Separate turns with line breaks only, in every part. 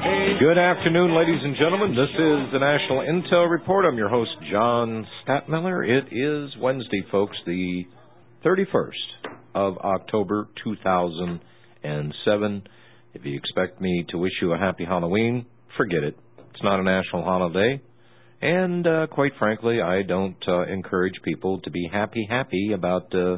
Good afternoon, ladies and gentlemen. This is the National Intel Report. I'm your host, John Statmiller. It is Wednesday, folks, the 31st of October, 2007. If you expect me to wish you a happy Halloween, forget it. It's not a national holiday. And quite frankly, I don't encourage people to be happy about the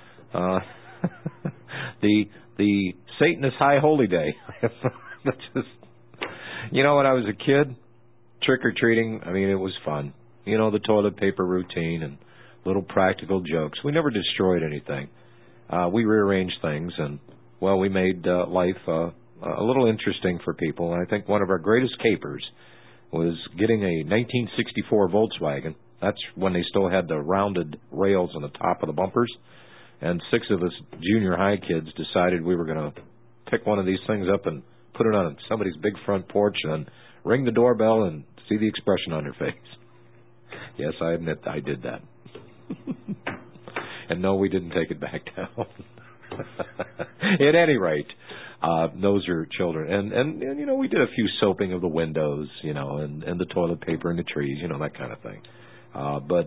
Satanist High Holy Day. That's just... You know, when I was a kid, trick-or-treating, I mean, it was fun. You know, the toilet paper routine and little practical jokes. We never destroyed anything. We rearranged things, and, well, we made life a little interesting for people. And I think one of our greatest capers was getting a 1964 Volkswagen. That's when they still had the rounded rails on the top of the bumpers. And 6 of us junior high kids decided we were going to pick one of these things up and put it on somebody's big front porch and ring the doorbell and see the expression on their face. Yes, I admit I did that. And no, we didn't take it back down. At any rate, those are children. And you know, we did a few soaping of the windows, you know, and the toilet paper in the trees, you know, that kind of thing. But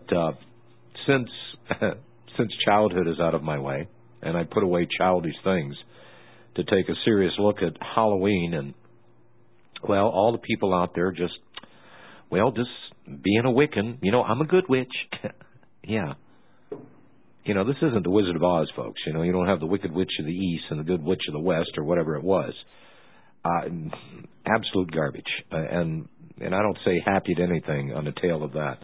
since childhood is out of my way, and I put away childish things to take a serious look at Halloween, and, well, all the people out there just being a Wiccan. You know, I'm a good witch. Yeah. You know, this isn't the Wizard of Oz, folks. You know, you don't have the Wicked Witch of the East and the Good Witch of the West or whatever it was. Absolute garbage. And I don't say happy to anything on the tail of that.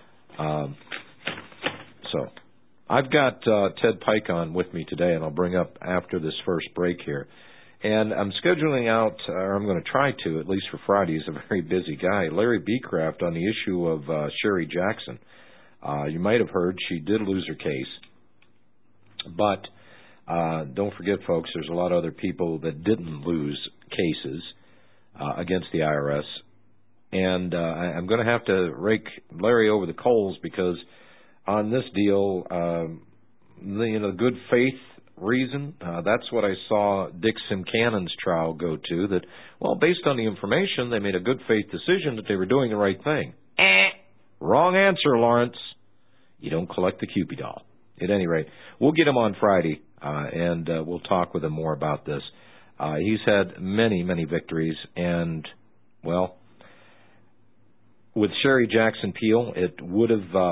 So... I've got Ted Pike on with me today, and I'll bring up after this first break here. And I'm scheduling out, or I'm going to try to, at least for Friday. He's a very busy guy. Larry Beecraft on the issue of Sherry Jackson. You might have heard she did lose her case. But don't forget, folks, there's a lot of other people that didn't lose cases against the IRS. And I'm going to have to rake Larry over the coals because... on this deal, the good faith reason, that's what I saw Dick Simcannon's trial go to, that, well, based on the information, they made a good faith decision that they were doing the right thing. Wrong answer, Lawrence. You don't collect the Cupid doll. At any rate, we'll get him on Friday, and we'll talk with him more about this. He's had many, many victories, and, well, with Sherry Jackson Peel, it would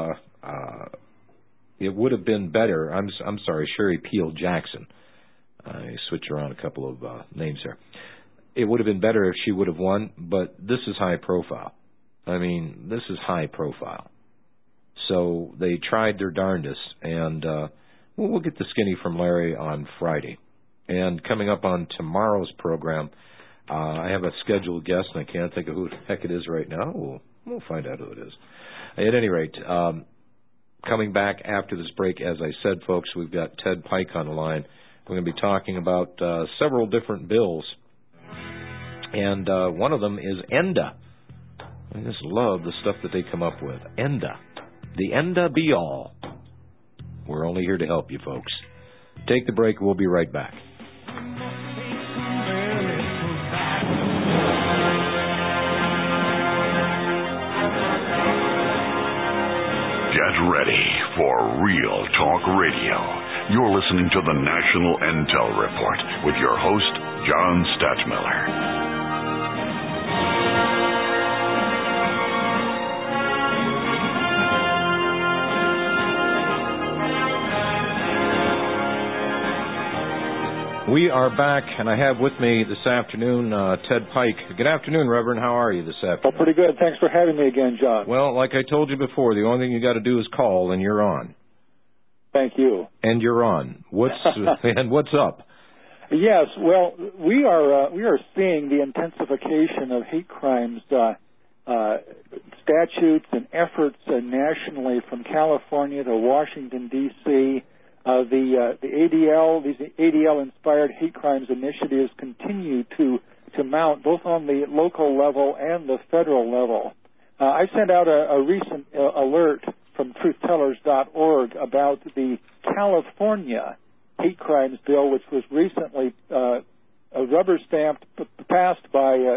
have been better. I'm sorry, Sherry Peel Jackson. I switch around a couple of names there. It would have been better if she would have won, but this is high profile. I mean, this is high profile. So they tried their darndest, and we'll get the skinny from Larry on Friday. And coming up on tomorrow's program, I have a scheduled guest, and I can't think of who the heck it is right now. We'll find out who it is. At any rate, coming back after this break, as I said, folks, we've got Ted Pike on the line. We're going to be talking about several different bills, and one of them is ENDA. I just love the stuff that they come up with. ENDA. The ENDA be-all. We're only here to help you, folks. Take the break. We'll be right back.
Get ready for Real Talk Radio. You're listening to the National Intel Report with your host, John Statmiller.
We are back, and I have with me this afternoon Ted Pike. Good afternoon, Reverend. How are you this afternoon?
Oh, pretty good. Thanks for having me again, John.
Well, like I told you before, the only thing you got to do is call, and you're on.
Thank you.
And you're on. What's up?
Yes. Well, we are seeing the intensification of hate crimes statutes and efforts nationally, from California to Washington D.C. The ADL, these ADL-inspired hate crimes initiatives continue to mount both on the local level and the federal level. I sent out a recent alert from truthtellers.org about the California hate crimes bill, which was recently rubber-stamped, passed by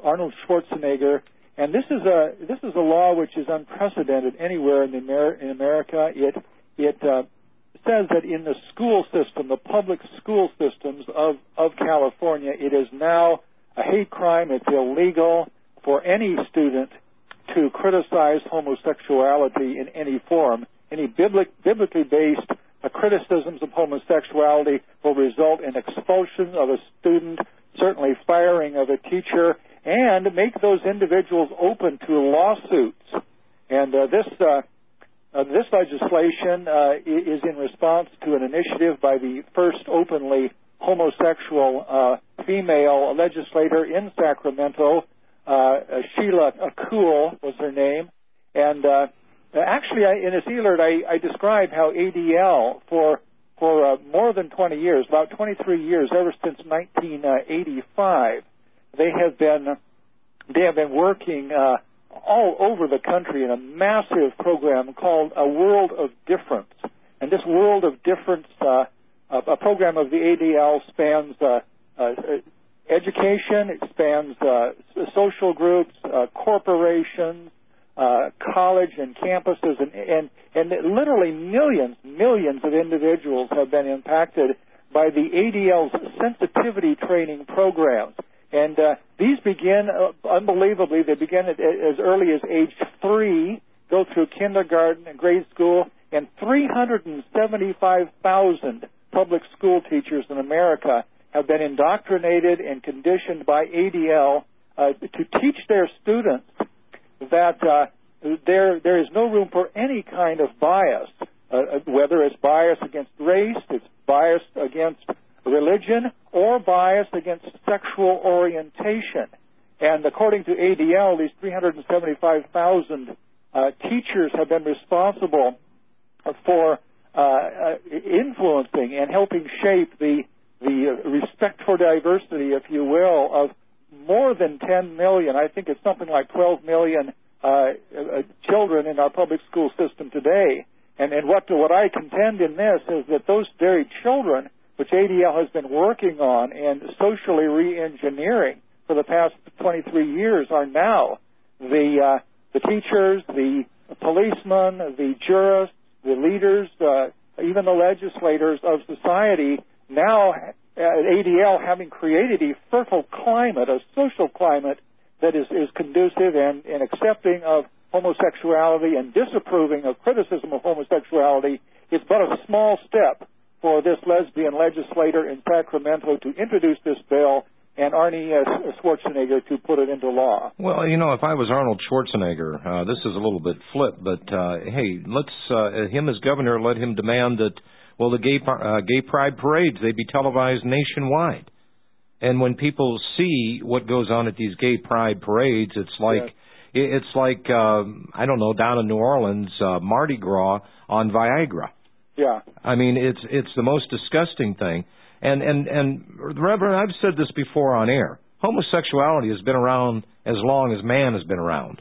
Arnold Schwarzenegger, and this is a law which is unprecedented anywhere in America. It says that in the school system, the public school systems of California, it is now a hate crime. It's illegal for any student to criticize homosexuality in any form. Any biblically based criticisms of homosexuality will result in expulsion of a student, certainly firing of a teacher, and make those individuals open to lawsuits. And this legislation is in response to an initiative by the first openly homosexual female legislator in Sacramento. Sheila Kuhl was her name. And actually, in this alert, I describe how ADL, for more than 20 years, about 23 years, ever since 1985, they have been working all over the country in a massive program called A World of Difference. And this World of Difference, a program of the ADL, spans education, it spans social groups, corporations, college and campuses, and literally millions of individuals have been impacted by the ADL's sensitivity training programs. And these begin, unbelievably, they begin as early as age 3, go through kindergarten and grade school, and 375,000 public school teachers in America have been indoctrinated and conditioned by ADL to teach their students that there is no room for any kind of bias, whether it's bias against race, it's bias against religion, or bias against sexual orientation. And according to ADL, these 375,000 teachers have been responsible for influencing and helping shape the respect for diversity, if you will, of more than 10 million, I think it's something like 12 million children in our public school system today. And what I contend in this is that those very children, which ADL has been working on and socially re-engineering for the past 23 years, are now the teachers, the policemen, the jurists, the leaders, even the legislators of society, now ADL having created a fertile climate, a social climate that is conducive and accepting of homosexuality and disapproving of criticism of homosexuality, is but a small step for this lesbian legislator in Sacramento to introduce this bill and Arnie Schwarzenegger to put it into law.
Well, if I was Arnold Schwarzenegger, this is a little bit flip, but hey, let's him as governor, let him demand that, well, the gay pride parades, they be televised nationwide. And when people see what goes on at these gay pride parades, it's like, yes. It's like I don't know, down in New Orleans, Mardi Gras on Viagra.
Yeah.
I mean, it's the most disgusting thing. And Reverend, I've said this before on air. Homosexuality has been around as long as man has been around.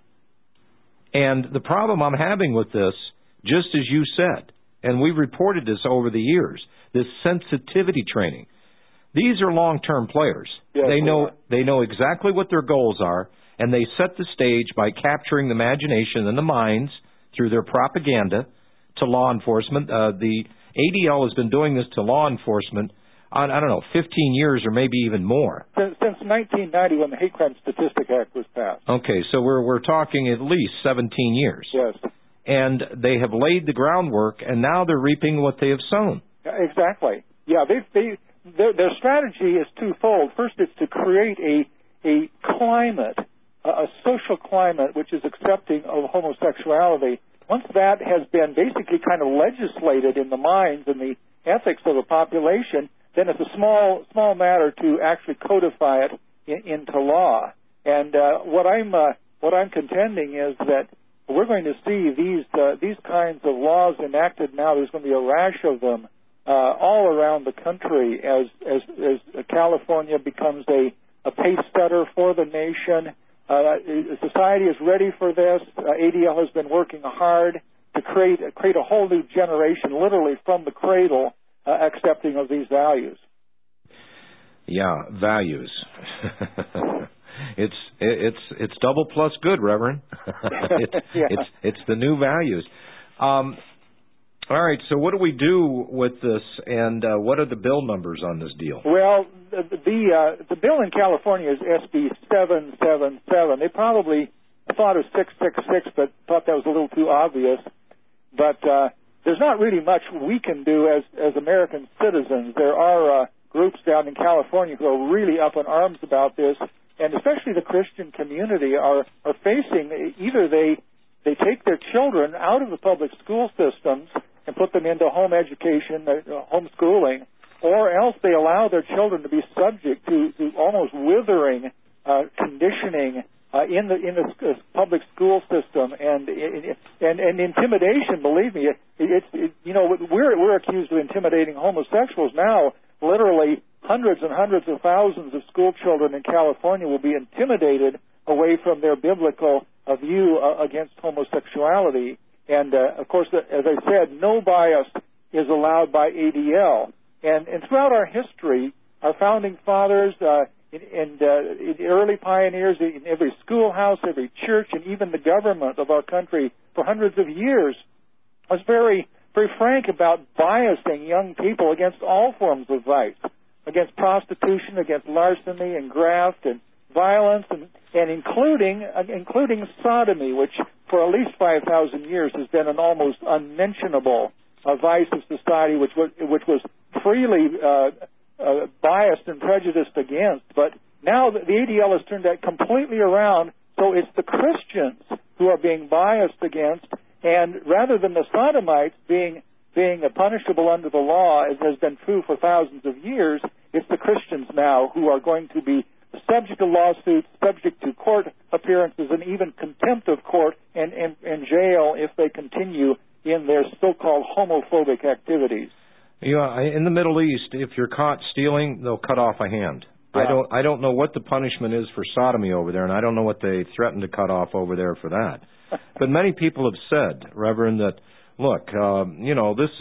And the problem I'm having with this, just as you said, and we've reported this over the years, this sensitivity training. These are long-term players.
Yes,
they know exactly what their goals are, and they set the stage by capturing the imagination and the minds through their propaganda to law enforcement. The ADL has been doing this to law enforcement on, 15 years or maybe even more.
Since 1990, when the Hate Crime Statistic Act was passed.
Okay, so we're talking at least 17 years.
Yes.
And they have laid the groundwork, and now they're reaping what they have sown.
Exactly. Yeah, their strategy is twofold. First, it's to create a climate, a social climate, which is accepting of homosexuality. Once that has been basically kind of legislated in the minds and the ethics of the population, then it's a small matter to actually codify it into law. And what I'm contending is that we're going to see these kinds of laws enacted now. There's going to be a rash of them all around the country as California becomes a pace setter for the nation. Society is ready for this. ADL has been working hard to create a whole new generation, literally from the cradle, accepting of these values.
Yeah, values. It's double plus good, Reverend. It's the new values. All right, so what do we do with this, and what are the bill numbers on this deal?
Well, the bill in California is SB 777. They probably thought it was 666, but thought that was a little too obvious. But there's not really much we can do as American citizens. There are groups down in California who are really up in arms about this, and especially the Christian community are facing either they take their children out of the public school systems and put them into home education, homeschooling, or else they allow their children to be subject to almost withering conditioning in the public school system and intimidation. Believe me, we're accused of intimidating homosexuals now. Literally, hundreds and hundreds of thousands of school children in California will be intimidated away from their biblical view against homosexuality. And, of course, as I said, no bias is allowed by ADL. And throughout our history, our founding fathers and early pioneers in every schoolhouse, every church, and even the government of our country for hundreds of years was very, very frank about biasing young people against all forms of vice, against prostitution, against larceny and graft and violence, and including sodomy, which for at least 5,000 years has been an almost unmentionable vice of society, which was freely biased and prejudiced against. But now the ADL has turned that completely around, so it's the Christians who are being biased against, and rather than the sodomites being punishable under the law, as has been true for thousands of years, it's the Christians now who are going to be subject to lawsuits, subject to court appearances, and even contempt of court and jail if they continue in their so-called homophobic activities.
Yeah, in the Middle East, if you're caught stealing, they'll cut off a hand. Yeah. I don't know what the punishment is for sodomy over there, and I don't know what they threaten to cut off over there for that. But many people have said, Reverend, that look, this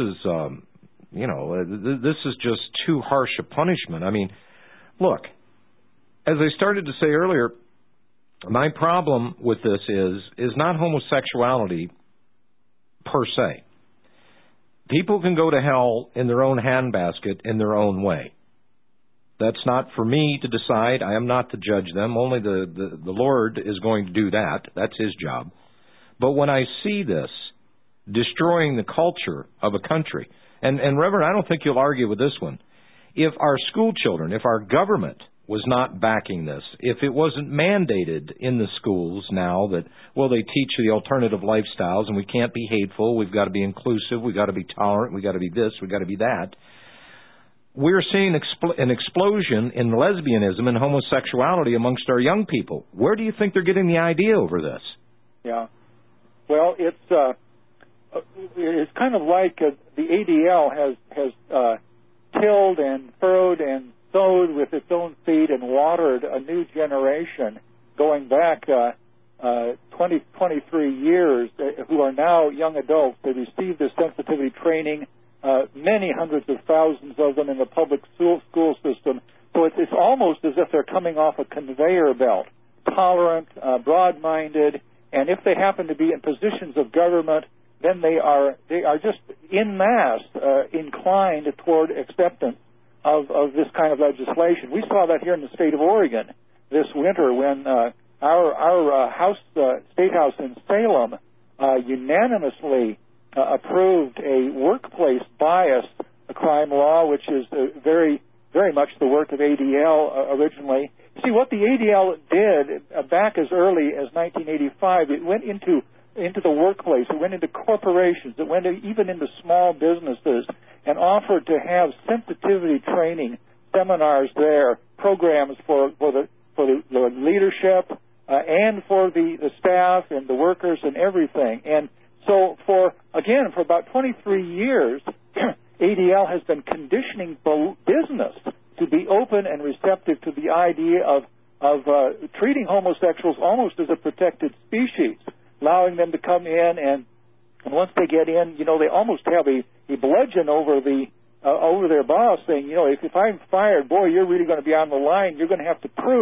is just too harsh a punishment. I mean, look. As I started to say earlier, my problem with this is not homosexuality per se. People can go to hell in their own handbasket in their own way. That's not for me to decide. I am not to judge them. Only the Lord is going to do that. That's His job. But when I see this destroying the culture of a country, and Reverend, I don't think you'll argue with this one, if our school children, if our government was not backing this, if it wasn't mandated in the schools now that, well, they teach the alternative lifestyles and we can't be hateful, we've got to be inclusive, we've got to be tolerant, we've got to be this, we've got to be that, we're seeing an explosion in lesbianism and homosexuality amongst our young people. Where do you think they're getting the idea over this?
Yeah. Well, it's kind of like the ADL has tilled and furrowed and sowed with its own seed and watered a new generation going back 23 years who are now young adults. They receive this sensitivity training, many hundreds of thousands of them in the public school system. So it's almost as if they're coming off a conveyor belt, tolerant, broad-minded, and if they happen to be in positions of government, then they are just en masse inclined toward acceptance of this kind of legislation. We saw that here in the state of Oregon this winter when our state house in Salem unanimously approved a workplace bias crime law, which is very, very much the work of ADL originally. See, what the ADL did back as early as 1985, it went into the workplace, it went into corporations, it went even into small businesses, and offered to have sensitivity training seminars there, programs for the leadership and for the staff and the workers and everything. And so for about 23 years, ADL has been conditioning business to be open and receptive to the idea of treating homosexuals almost as a protected species, allowing them to come in, and once they get in, they almost have a bludgeon over their boss, saying, if I'm fired, boy, you're really going to be on the line. You're going to have to prove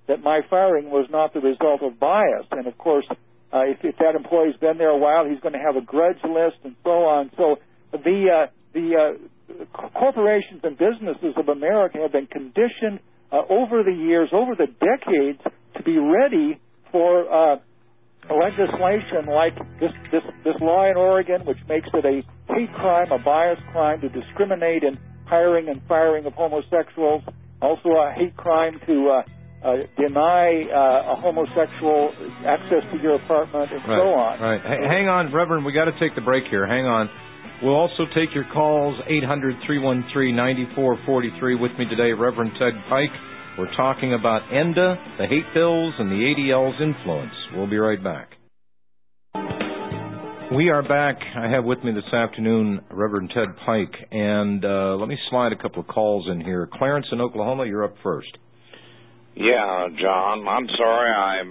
that my firing was not the result of bias. And, of course, if that employee's been there a while, he's going to have a grudge list and so on. So the corporations and businesses of America have been conditioned over the years, over the decades, to be ready for legislation like this law in Oregon, which makes it a hate crime, a bias crime, to discriminate in hiring and firing of homosexuals. Also a hate crime to deny a homosexual access to your apartment and so on.
Right. Hang on, Reverend. We got to take the break here. Hang on. We'll also take your calls, 800-313-9443. With me today, Reverend Ted Pike. We're talking about ENDA, the hate bills, and the ADL's influence. We'll be right back. We are back. I have with me this afternoon Reverend Ted Pike, and let me slide a couple of calls in here. Clarence in Oklahoma, you're up first.
Yeah, John, I'm sorry.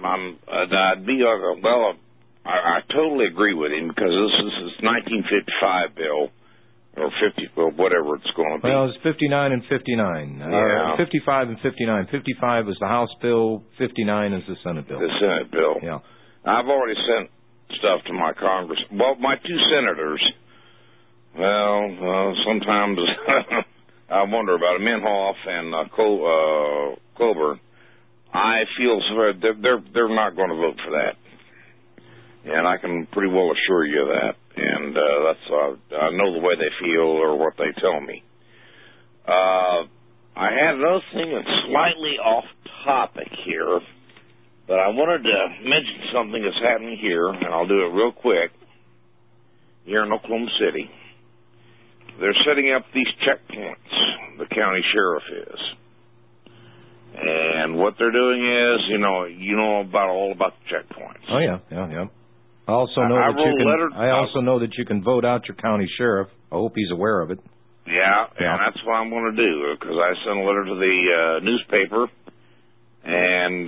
I totally agree with him because this is 1955 bill, or 50, or whatever it's going to be.
Well, it's 59 and 59.
Yeah.
55 and 59. 55 is the House bill, 59 is the Senate bill.
The Senate bill.
Yeah.
I've already sent stuff to my Congress. Well, my two senators, sometimes I wonder about it. Minhoff and Coburn. I feel they're not going to vote for that, and I can pretty well assure you of that. And I know the way they feel or what they tell me. I had another thing that's slightly off topic here, but I wanted to mention something that's happening here, and I'll do it real quick. Here in Oklahoma City, they're setting up these checkpoints. The county sheriff is. And what they're doing is, you know all about the checkpoints.
Oh yeah. I also know that you can vote out your county sheriff. I hope he's aware of it.
Yeah. And that's what I'm going to do, because I sent a letter to the newspaper, and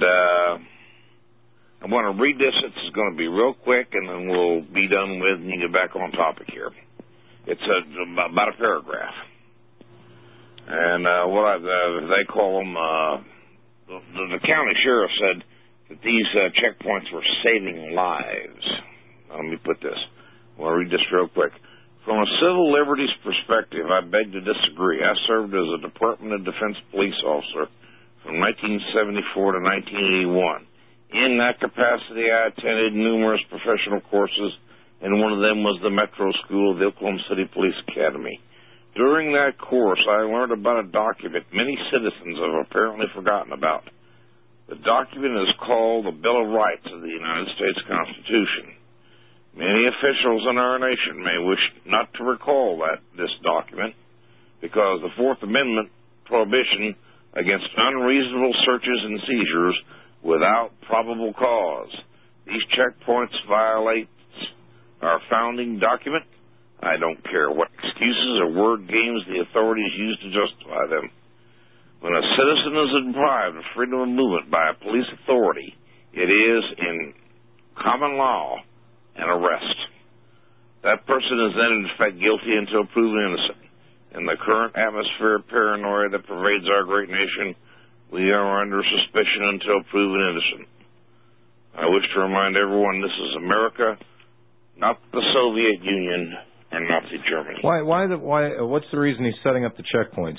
I want to read this. It's going to be real quick, and then we'll be done with and you get back on topic here. It's about a paragraph. And they call them, the county sheriff said that these checkpoints were saving lives. Now, let me put this. I'll read this real quick. From a civil liberties perspective, I beg to disagree. I served as a Department of Defense police officer from 1974 to 1981. In that capacity, I attended numerous professional courses, and one of them was the Metro School of the Oklahoma City Police Academy. During that course, I learned about a document many citizens have apparently forgotten about. The document is called the Bill of Rights of the United States Constitution. Many officials in our nation may wish not to recall this document because the Fourth Amendment prohibition against unreasonable searches and seizures without probable cause. These checkpoints violate our founding document. I don't care what excuses or word games the authorities use to justify them. When a citizen is deprived of freedom of movement by a police authority, it is, in common law, an arrest. That person is then, in fact, guilty until proven innocent. In the current atmosphere of paranoia that pervades our great nation, we are under suspicion until proven innocent. I wish to remind everyone this is America, not the Soviet Union, and Nazi Germany.
Why? What's the reason he's setting up the checkpoints?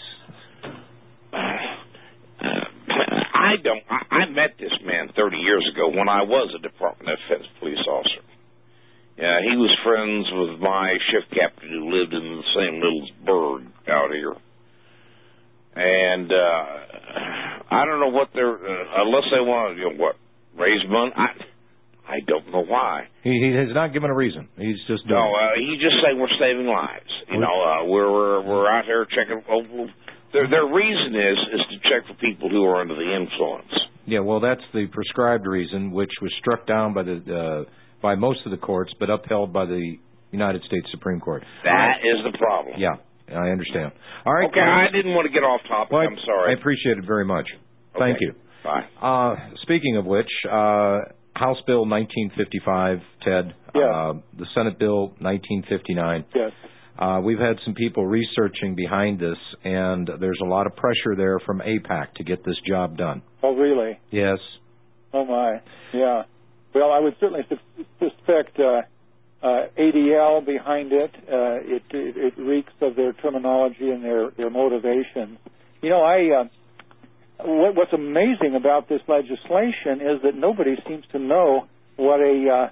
I met this man 30 years ago when I was a Department of Defense police officer. Yeah, he was friends with my shift captain who lived in the same little burg out here. And I don't know what they're unless they want to raise money. I don't know why.
He has not given a reason. He's just doing
he just saying we're saving lives. We're out here checking. Their reason is to check for people who are under the influence.
Yeah, well, that's the prescribed reason, which was struck down by most of the courts, but upheld by the United States Supreme Court.
That is the problem.
Yeah, I understand. All right.
Okay, I didn't want to get off topic.
Well,
I'm sorry.
I appreciate it very much.
Okay.
Thank you.
Bye.
Speaking of which, House Bill 1955, Ted.
Yeah.
The Senate Bill 1959.
Yes.
We've had some people researching behind this, and there's a lot of pressure there from AIPAC to get this job done.
Oh, really?
Yes.
Oh, my. Yeah. Well, I would certainly suspect ADL behind it. It reeks of their terminology and their motivations. You know, what's amazing about this legislation is that nobody seems to know what a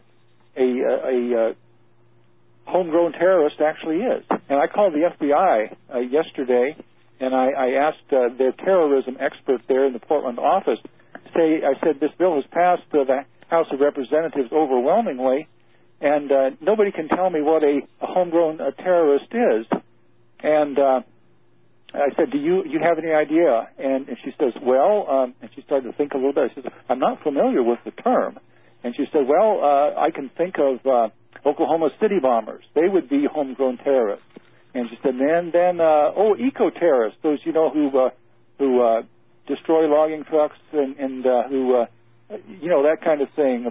homegrown terrorist actually is. And I called the FBI yesterday, and I asked their terrorism expert there in the Portland office. I said, this bill has passed the House of Representatives overwhelmingly, and nobody can tell me what a homegrown terrorist is. And I said, do you have any idea? And she says, well, and she started to think a little bit. I said, I'm not familiar with the term. And she said, well, I can think of Oklahoma City bombers. They would be homegrown terrorists. And she said, then eco-terrorists, those, you know, who destroy logging trucks and who, you know, that kind of thing,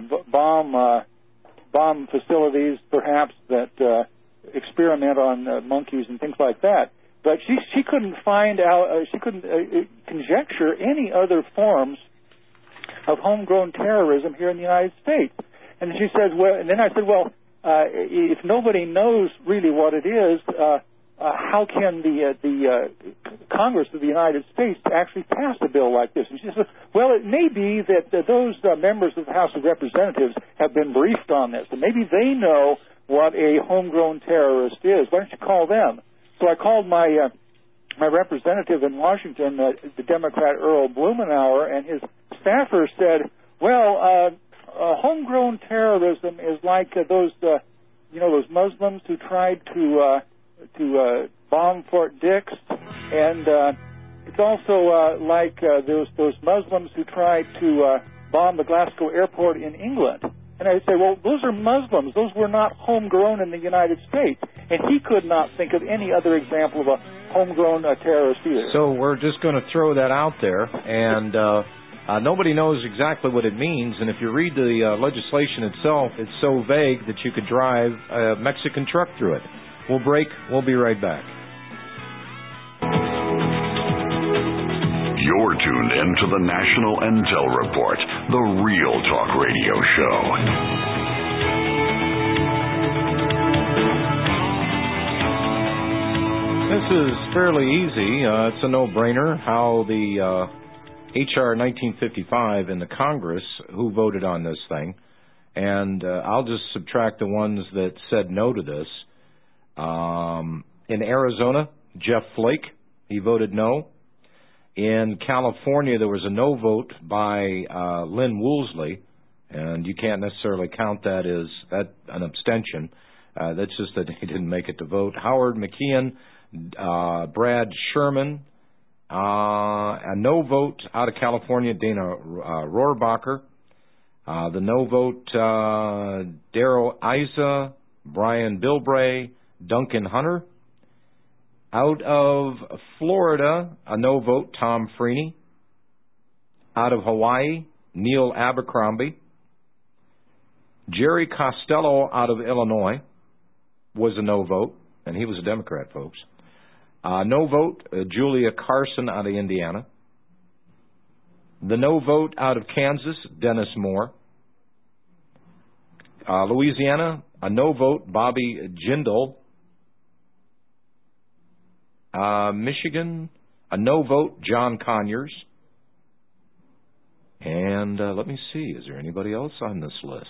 bomb facilities, perhaps, that experiment on monkeys and things like that. But she couldn't find out, she couldn't conjecture any other forms of homegrown terrorism here in the United States. And she says, well, and then I said, well, if nobody knows really what it is, how can the Congress of the United States actually pass a bill like this? And she says, well, it may be that those members of the House of Representatives have been briefed on this, and maybe they know what a homegrown terrorist is. Why don't you call them? So I called my representative in Washington, the Democrat Earl Blumenauer, and his staffer said, well, homegrown terrorism is like those Muslims who tried to bomb Fort Dix, and it's also like those Muslims who tried to bomb the Glasgow airport in England. And I say, well, those are Muslims. Those were not homegrown in the United States. And he could not think of any other example of a homegrown terrorist either.
So we're just going to throw that out there, and nobody knows exactly what it means. And if you read the legislation itself, it's so vague that you could drive a Mexican truck through it. We'll break. We'll be right back.
You're tuned in to the National Intel Report, the Real Talk Radio Show.
This is fairly easy. It's a no-brainer how the H.R. 1955 in the Congress, who voted on this thing, and I'll just subtract the ones that said no to this. In Arizona, Jeff Flake, he voted no. In California, there was a no vote by Lynn Woolsey, and you can't necessarily count that as an abstention. That's just that he didn't make it to vote. Howard McKeon, Brad Sherman, a no vote out of California, Dana Rohrabacher. The no vote, Darrell Issa, Brian Bilbray, Duncan Hunter. Out of Florida, a no vote, Tom Freeney. Out of Hawaii, Neil Abercrombie. Jerry Costello out of Illinois was a no vote, and he was a Democrat, folks. No vote, Julia Carson out of Indiana. The no vote out of Kansas, Dennis Moore. Louisiana, a no vote, Bobby Jindal. Michigan, a no vote, John Conyers. And let me see, is there anybody else on this list?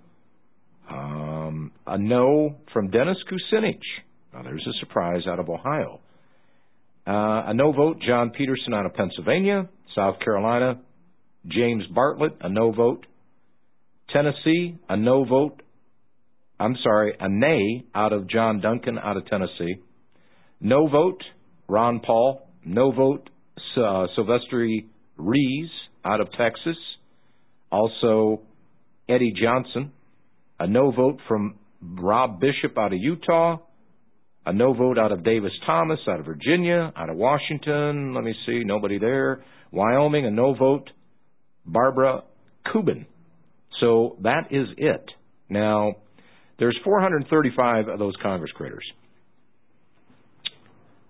A no from Dennis Kucinich. Now, there's a surprise out of Ohio. A no vote, John Peterson out of Pennsylvania. South Carolina, James Bartlett, a no vote. Tennessee, a no vote. A nay out of John Duncan out of Tennessee. No vote, Ron Paul. No vote, Sylvester Rees out of Texas. Also, Eddie Johnson. A no vote from Rob Bishop out of Utah. A no vote out of Davis Thomas out of Virginia. Out of Washington, let me see, nobody there. Wyoming, a no vote, Barbara Kubin. So that is it. Now, there's 435 of those Congress critters.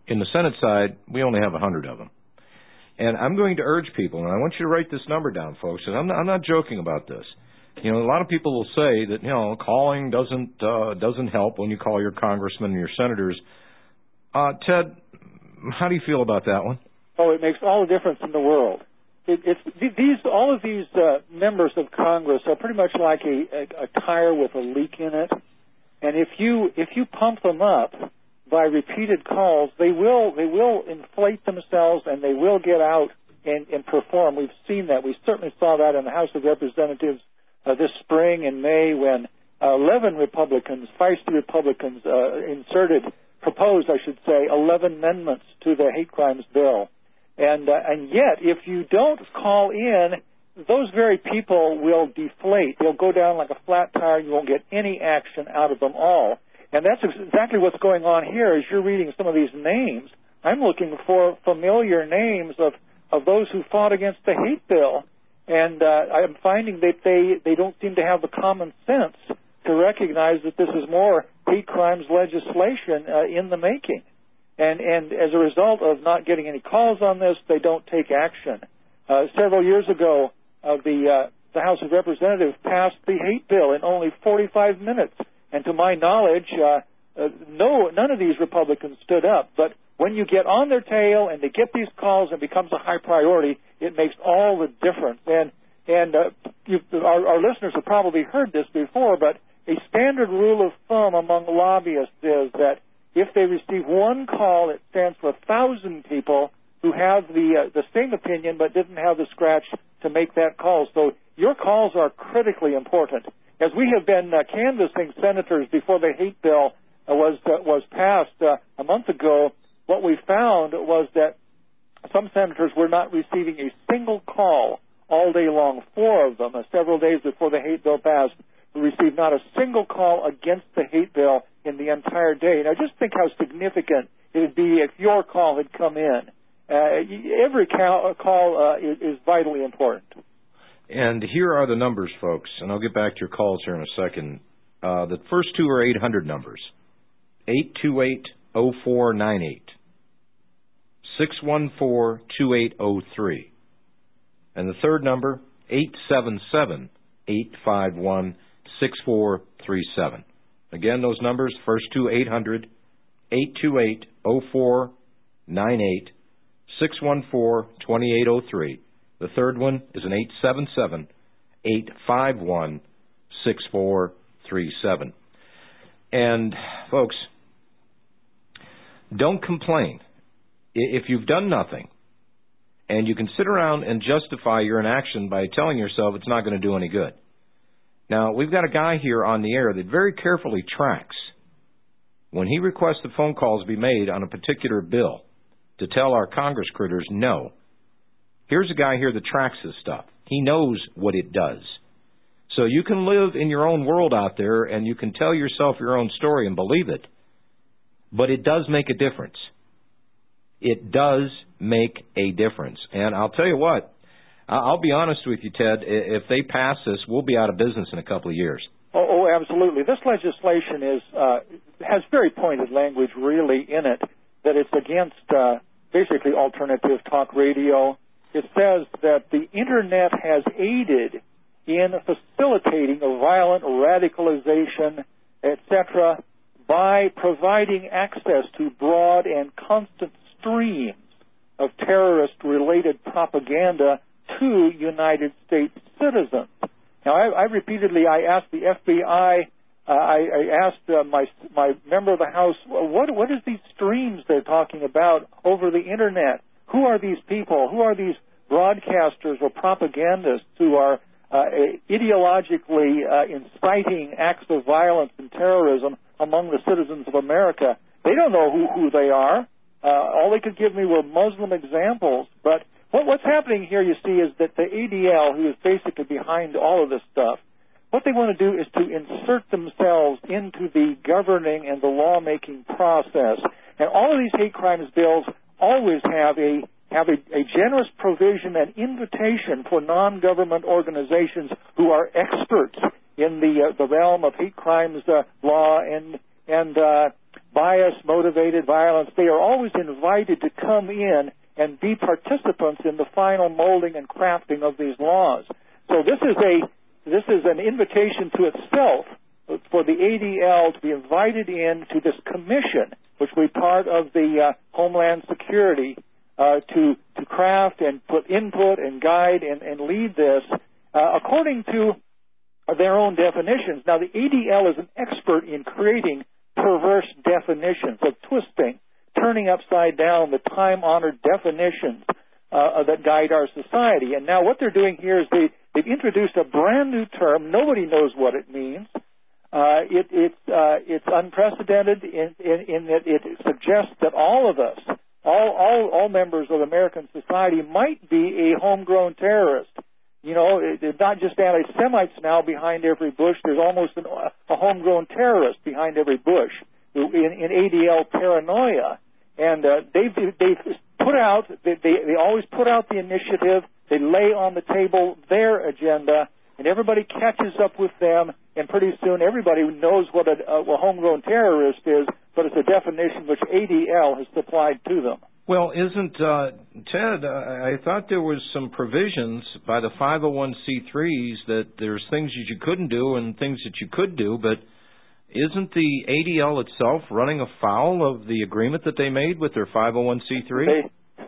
In the Senate side, we only have 100 of them. And I'm going to urge people, and I want you to write this number down, folks, and I'm not joking about this. You know, a lot of people will say that, you know, calling doesn't help when you call your congressmen and your senators. Ted, how do you feel about that one?
Oh, it makes all the difference in the world. All of these members of Congress are pretty much like a tire with a leak in it, and if you pump them up by repeated calls, they will inflate themselves and they will get out and perform. We've seen that. We certainly saw that in the House of Representatives this spring in May when 11 Republicans, feisty Republicans, proposed 11 amendments to the hate crimes bill. And yet, if you don't call in, those very people will deflate. They'll go down like a flat tire. You won't get any action out of them all. And that's exactly what's going on here. As you're reading some of these names, I'm looking for familiar names of those who fought against the hate bill. And I'm finding that they don't seem to have the common sense to recognize that this is more hate crimes legislation in the making. And as a result of not getting any calls on this, they don't take action. Several years ago, the House of Representatives passed the hate bill in only 45 minutes. And to my knowledge, none of these Republicans stood up. But when you get on their tail and they get these calls and it becomes a high priority, it makes all the difference. And our listeners have probably heard this before, but a standard rule of thumb among lobbyists is that if they receive one call, it stands for 1,000 people who have the same opinion but didn't have the scratch to make that call. So your calls are critically important. As we have been canvassing senators before the hate bill was passed a month ago, what we found was that some senators were not receiving a single call all day long. 4 of them, several days before the hate bill passed, received not a single call against the hate bill in the entire day. Now, just think how significant it would be if your call had come in. Every call is vitally important.
And here are the numbers, folks, and I'll get back to your calls here in a second. The first 2 are 800 numbers, 828-0498, 614-2803, and the third number, 877-851-6437. Again, those numbers, first 2, 800-828-0498, 614-2803. The third one is an 877-851-6437. And, folks, don't complain. If you've done nothing, and you can sit around and justify your inaction by telling yourself it's not going to do any good. Now, we've got a guy here on the air that very carefully tracks when he requests that phone calls be made on a particular bill to tell our Congress critters no. Here's a guy here that tracks this stuff. He knows what it does. So you can live in your own world out there and you can tell yourself your own story and believe it. But it does make a difference. It does make a difference. And I'll tell you what, I'll be honest with you, Ted, if they pass this, we'll be out of business in a couple of years.
Oh, absolutely. This legislation has very pointed language really in it, that it's against basically alternative talk radio. It says that the Internet has aided in facilitating a violent radicalization, etc., by providing access to broad and constant streams of terrorist-related propaganda to United States citizens. Now, I repeatedly asked the FBI, I asked my member of the House, what is these streams they're talking about over the Internet? Who are these people? Who are these broadcasters or propagandists who are ideologically inciting acts of violence and terrorism among the citizens of America? They don't know who they are. All they could give me were Muslim examples. But what's happening here, you see, is that the ADL, who is basically behind all of this stuff, what they want to do is to insert themselves into the governing and the lawmaking process. And all of these hate crimes bills always have a generous provision and invitation for non-government organizations who are experts in the realm of hate crimes law, and bias-motivated violence, they are always invited to come in and be participants in the final molding and crafting of these laws. So this is an invitation to itself for the ADL to be invited in to this commission, which will be part of the Homeland Security, to craft and put input and guide and lead this according to their own definitions. Now, the ADL is an expert in creating perverse definitions, of twisting, turning upside down the time-honored definitions that guide our society. And now what they're doing here is they've introduced a brand new term. Nobody knows what it means. It's unprecedented in that it suggests that all of us, all members of American society, might be a homegrown terrorist. You know, it's not just anti-Semites now behind every bush. There's almost a homegrown terrorist behind every bush in ADL paranoia. And they've put out, they always put out the initiative. They lay on the table their agenda, and everybody catches up with them, and pretty soon everybody knows what a homegrown terrorist is, but it's a definition which ADL has supplied to them.
Well, isn't, Ted, I thought there was some provisions by the 501c3s that there's things that you couldn't do and things that you could do, but isn't the ADL itself running afoul of the agreement that they made with their 501c3?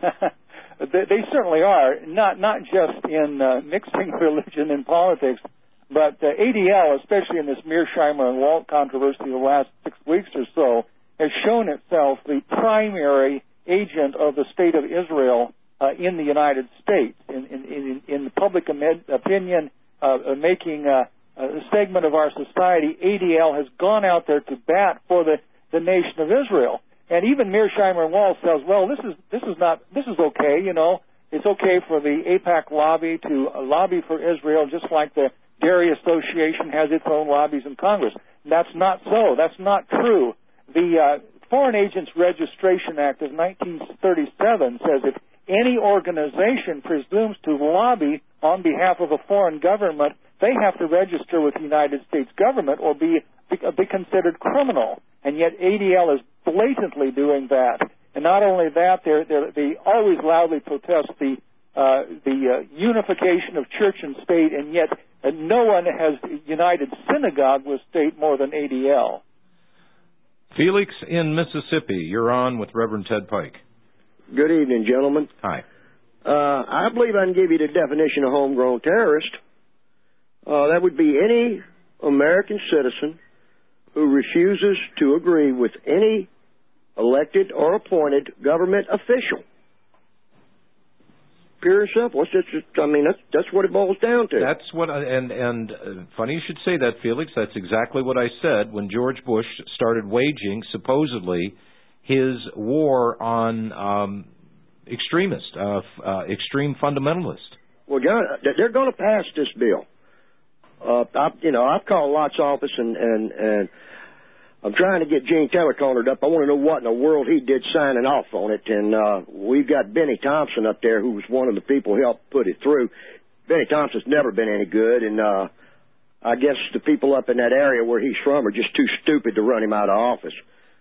They certainly are, not just in mixing religion and politics, but ADL, especially in this Mearsheimer and Walt controversy the last 6 weeks or so, has shown itself the primary agent of the state of Israel in the United States. In the public opinion, making a segment of our society, ADL has gone out there to bat for the nation of Israel. And even Mearsheimer and Wall says, well, this is okay, you know. It's okay for the AIPAC lobby to lobby for Israel, just like the Dairy Association has its own lobbies in Congress. That's not so. That's not true. The Foreign Agents Registration Act of 1937 says if any organization presumes to lobby on behalf of a foreign government, they have to register with the United States government or be considered criminal. And yet ADL is blatantly doing that. And not only that, they always loudly protest the unification of church and state, and yet no one has united synagogue with state more than ADL.
Felix in Mississippi, you're on with Reverend Ted Pike.
Good evening, gentlemen.
Hi.
I believe I can give you the definition of homegrown terrorist. That would be any American citizen who refuses to agree with any elected or appointed government official. Pure and simple. That's what it boils down to.
That's what, and funny you should say that, Felix. That's exactly what I said when George Bush started waging, supposedly, his war on extremists, extreme fundamentalists.
Well, John, they're going to pass this bill. I've called Lott's office and I'm trying to get Gene Taylor cornered up. I want to know what in the world he did signing off on it. And we've got Benny Thompson up there, who was one of the people who helped put it through. Benny Thompson's never been any good, and I guess the people up in that area where he's from are just too stupid to run him out of office.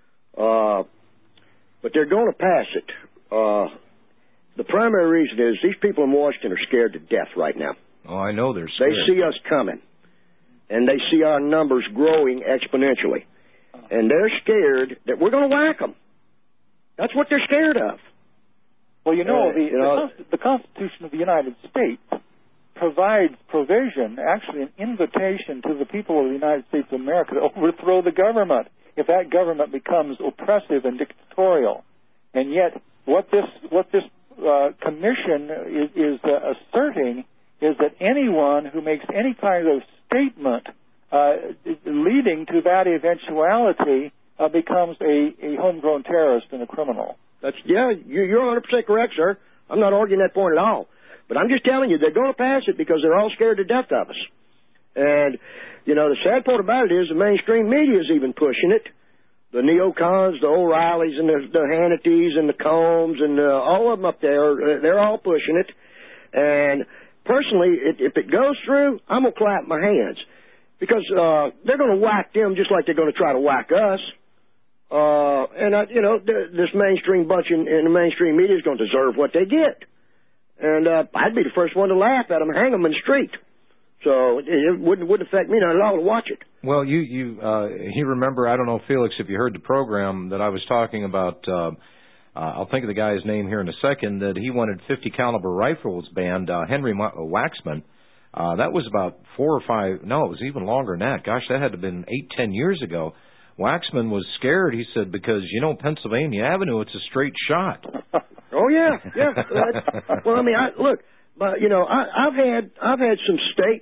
But they're going to pass it. The primary reason is these people in Washington are scared to death right now.
Oh, I know they're scared.
They see us coming, and they see our numbers growing exponentially. And they're scared that we're going to whack them. That's what they're scared of.
Well, the Constitution of the United States provides provision, actually an invitation to the people of the United States of America to overthrow the government if that government becomes oppressive and dictatorial. And yet, what this commission is asserting is that anyone who makes any kind of statement leading to that eventuality becomes a homegrown terrorist and a criminal.
You're 100% correct, sir. I'm not arguing that point at all. But I'm just telling you, they're going to pass it because they're all scared to death of us. And, the sad part about it is the mainstream media is even pushing it. The neocons, the O'Reillys, and the Hannitys, and the Combs, and all of them up there, they're all pushing it. And personally, if it goes through, I'm going to clap my hands. Because they're going to whack them just like they're going to try to whack us. This mainstream bunch in the mainstream media is going to deserve what they get. And I'd be the first one to laugh at them and hang them in the street. So it wouldn't affect me none at all to watch it.
Well, you remember, I don't know, Felix, if you heard the program that I was talking about, I'll think of the guy's name here in a second, that he wanted 50 caliber rifles banned, Henry Waxman. That was about 4 or 5, no, it was even longer than that. Gosh, that had to have been 8-10 years ago. Waxman was scared, he said, because, Pennsylvania Avenue, it's a straight shot.
Oh, yeah. Well, I mean, look, but, I've had some state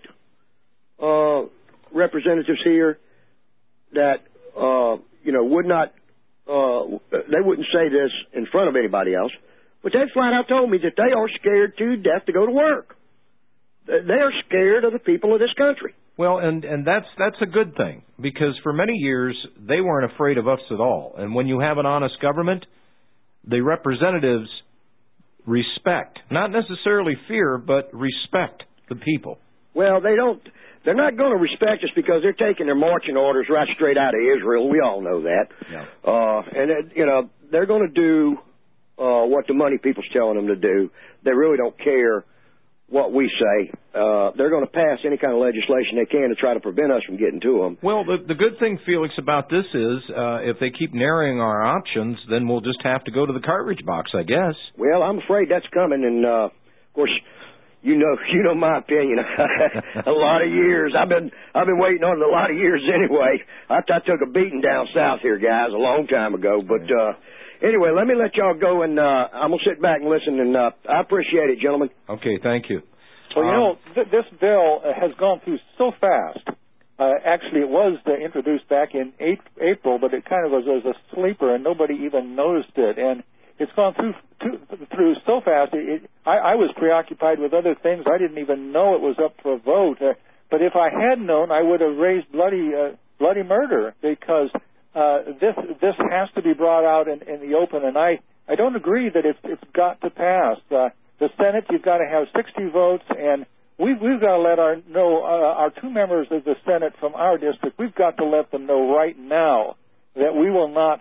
representatives here that, would not, they wouldn't say this in front of anybody else, but they flat out told me that they are scared to death to go to work. They are scared of the people of this country.
Well, and that's a good thing, because for many years they weren't afraid of us at all. And when you have an honest government, the representatives respect, not necessarily fear, but respect the people.
Well, they're not going to respect us because they're taking their marching orders right straight out of Israel. We all know that. Yeah. They're going to do what the money people's telling them to do. They really don't care what we say. They're going to pass any kind of legislation they can to try to prevent us from getting to them.
Well, the good thing, Felix, about this is if they keep narrowing our options, then we'll just have to go to the cartridge box, I guess. Well,
I'm afraid that's coming, and of course, you know my opinion. A lot of years. I've been waiting on it a lot of years anyway. I took a beating down south here, guys, a long time ago, but. Anyway, let me let y'all go, and I'm going to sit back and listen, and I appreciate it, gentlemen.
Okay, thank you.
Well, this bill has gone through so fast. Actually, it was introduced back in April, but it kind of was as a sleeper, and nobody even noticed it. And it's gone through so fast. I was preoccupied with other things. I didn't even know it was up for a vote. But if I had known, I would have raised bloody murder, because this has to be brought out in the open, and I don't agree that it's got to pass. The Senate, you've got to have 60 votes, and we've got to let our 2 members of the Senate from our district. We've got to let them know right now that we will not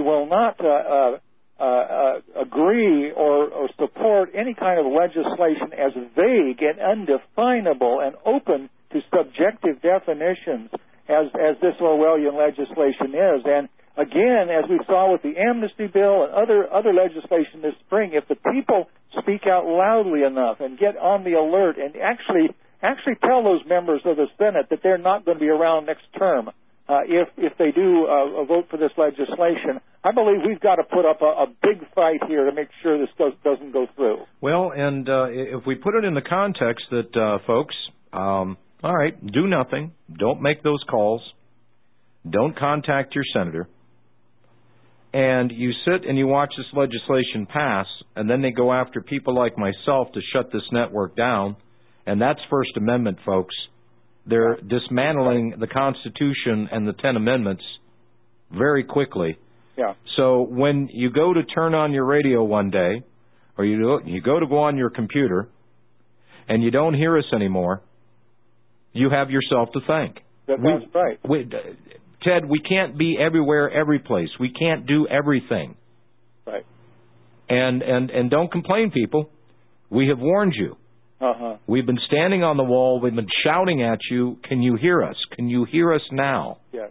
agree or support any kind of legislation as vague and undefinable and open to subjective definitions as this Orwellian legislation is. And again, as we saw with the amnesty bill and other legislation this spring, if the people speak out loudly enough and get on the alert and actually tell those members of the Senate that they're not going to be around next term if they do vote for this legislation, I believe we've got to put up a big fight here to make sure this doesn't go through.
Well, and if we put it in the context that, folks, all right, do nothing. Don't make those calls. Don't contact your senator. And you sit and you watch this legislation pass, and then they go after people like myself to shut this network down. And that's First Amendment, folks. They're dismantling the Constitution and the 10 Amendments very quickly.
Yeah.
So when you go to turn on your radio one day, or you go on your computer, and you don't hear us anymore, you have yourself to thank.
That's right.
Ted, we can't be everywhere, every place. We can't do everything.
Right.
And don't complain, people. We have warned you.
Uh-huh.
We've been standing on the wall. We've been shouting at you. Can you hear us? Can you hear us now?
Yes.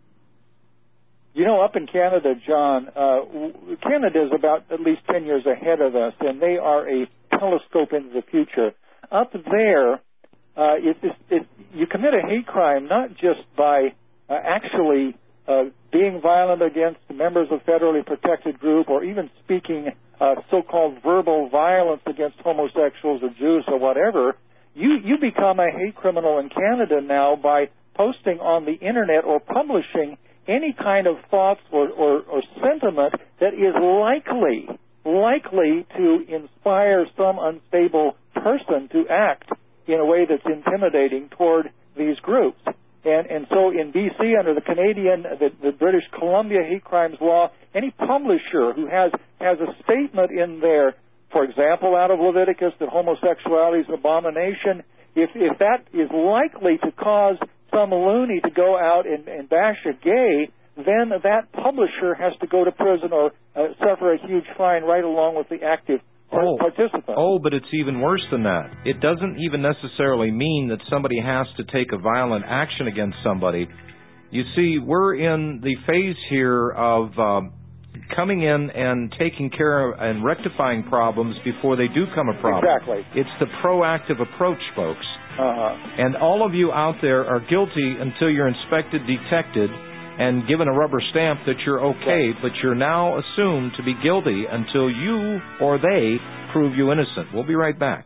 Up in Canada, John, Canada is about at least 10 years ahead of us, and they are a telescope into the future. Up there, you commit a hate crime not just by actually being violent against members of federally protected group, or even speaking so-called verbal violence against homosexuals or Jews or whatever. You become a hate criminal in Canada now by posting on the Internet or publishing any kind of thoughts or sentiment that is likely to inspire some unstable person to act in a way that's intimidating toward these groups. And so in B.C., under the Canadian, the British Columbia hate crimes law, any publisher who has a statement in there, for example, out of Leviticus, that homosexuality is an abomination, if that is likely to cause some loony to go out and bash a gay, then that publisher has to go to prison or suffer a huge fine right along with the active participant.
Oh, but it's even worse than that. It doesn't even necessarily mean that somebody has to take a violent action against somebody. You see, we're in the phase here of coming in and taking care of and rectifying problems before they do come a problem.
Exactly.
It's the proactive approach, folks. And all of you out there are guilty until you're inspected, detected, and given a rubber stamp that you're okay, right. But you're now assumed to be guilty until you or they prove you innocent. We'll be right back.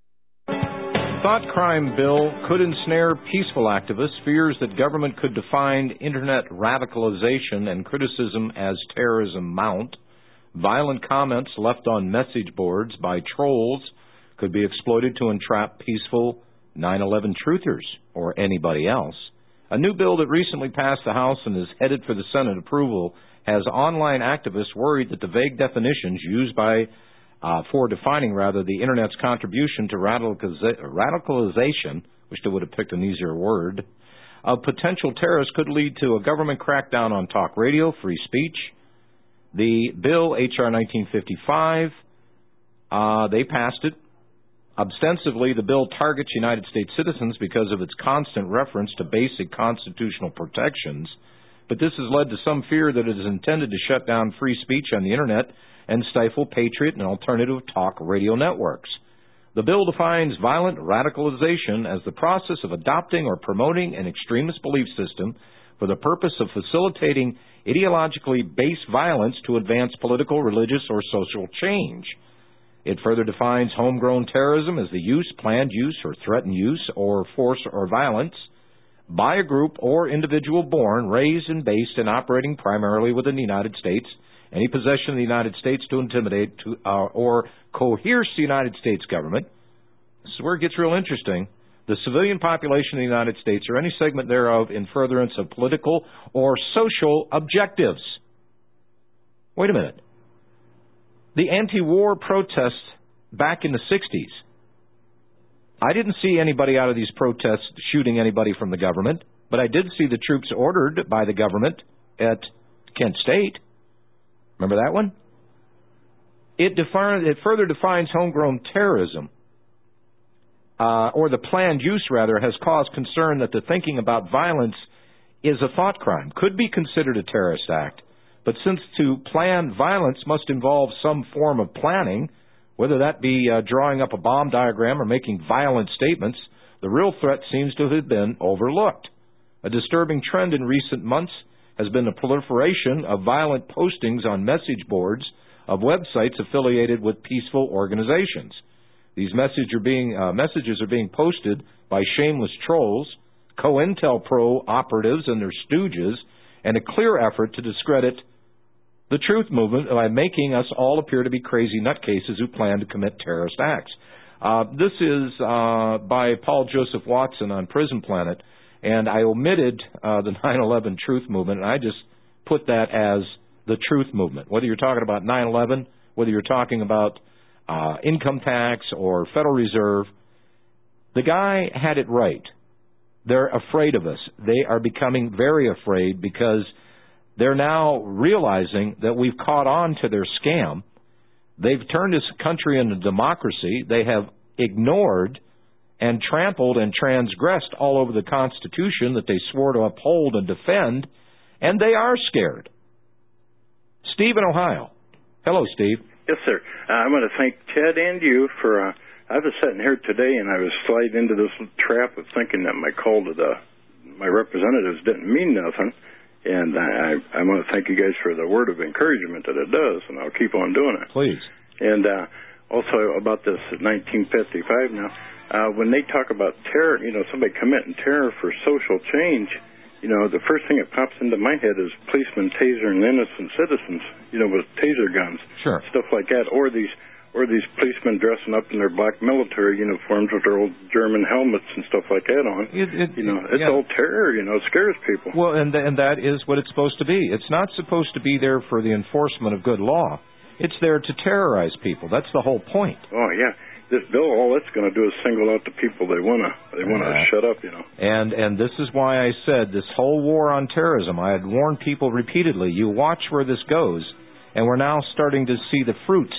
Thought crime bill could ensnare peaceful activists, fears that government could define internet radicalization and criticism as terrorism mount. Violent comments left on message boards by trolls could be exploited to entrap peaceful 9/11 truthers or anybody else. A new bill that recently passed the House and is headed for the Senate approval has online activists worried that the vague definitions used for defining the Internet's contribution to radicalization, wish they would have picked an easier word, of potential terrorists could lead to a government crackdown on talk radio, free speech. The bill, H.R. 1955, they passed it. Ostensibly, the bill targets United States citizens because of its constant reference to basic constitutional protections, but this has led to some fear that it is intended to shut down free speech on the Internet and stifle patriot and alternative talk radio networks. The bill defines violent radicalization as the process of adopting or promoting an extremist belief system for the purpose of facilitating ideologically based violence to advance political, religious, or social change. It further defines homegrown terrorism as the use, planned use, or threatened use, or force or violence by a group or individual born, raised, and based and operating primarily within the United States, any possession of the United States to intimidate or coerce the United States government. This is where it gets real interesting. The civilian population of the United States or any segment thereof in furtherance of political or social objectives. Wait a minute. The anti-war protests back in the 60s. I didn't see anybody out of these protests shooting anybody from the government, but I did see the troops ordered by the government at Kent State. Remember that one? It further defines homegrown terrorism, or the planned use, rather, has caused concern that the thinking about violence is a thought crime, could be considered a terrorist act. But since to plan violence must involve some form of planning, whether that be drawing up a bomb diagram or making violent statements, the real threat seems to have been overlooked. A disturbing trend in recent months has been the proliferation of violent postings on message boards of websites affiliated with peaceful organizations. These messages are being posted by shameless trolls, COINTELPRO operatives and their stooges, and a clear effort to discredit the truth movement by making us all appear to be crazy nutcases who plan to commit terrorist acts. This is by Paul Joseph Watson on Prison Planet, and I omitted the 9/11 truth movement, and I just put that as the truth movement. Whether you're talking about 9/11, whether you're talking about income tax or Federal Reserve, the guy had it right. They're afraid of us. They are becoming very afraid because they're now realizing that we've caught on to their scam. They've turned this country into democracy. They have ignored and trampled and transgressed all over the Constitution that they swore to uphold and defend, and they are scared. Steve in Ohio. Hello, Steve.
Yes, sir. I want to thank Ted and you for... I was sitting here today, and I was sliding into this trap of thinking that my call to my representatives didn't mean nothing. And I want to thank you guys for the word of encouragement that it does, and I'll keep on doing it.
Please.
And also about this 1955 now, when they talk about terror, somebody committing terror for social change, the first thing that pops into my head is policemen tasering innocent citizens, with taser guns.
Sure.
Stuff like that, or these policemen dressing up in their black military uniforms with their old German helmets and stuff like that on. It's all terror, it scares people.
Well, and that is what it's supposed to be. It's not supposed to be there for the enforcement of good law. It's there to terrorize people. That's the whole point.
Oh, yeah. this bill, all it's going to do is single out the people they want to shut up, you know.
And this is why I said this whole war on terrorism, I had warned people repeatedly, you watch where this goes, and we're now starting to see the fruits